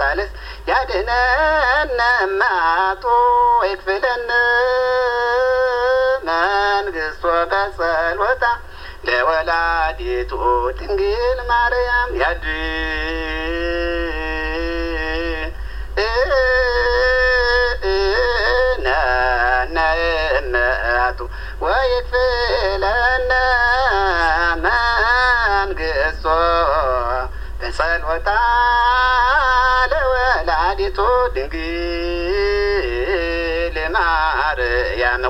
ሳልስ ያድነን ማጡ ይክፍለን መንግሥቶ በጸሎታ ለወላዲቱ ድንግል ማርያም ነነመቱ ወይክፍለን መንግሥቶ በጸሎታ ለወላዲቱ ድንግል ማርያም